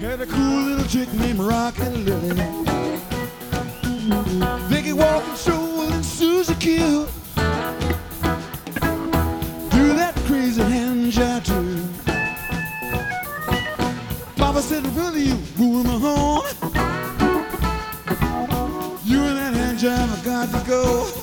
Had a cool little chick named Rockin' Lily. Vicky walking stroll and Susie Q. Do that crazy hand job too. Papa said, really, you moving my home? You and that hand job, I got to go.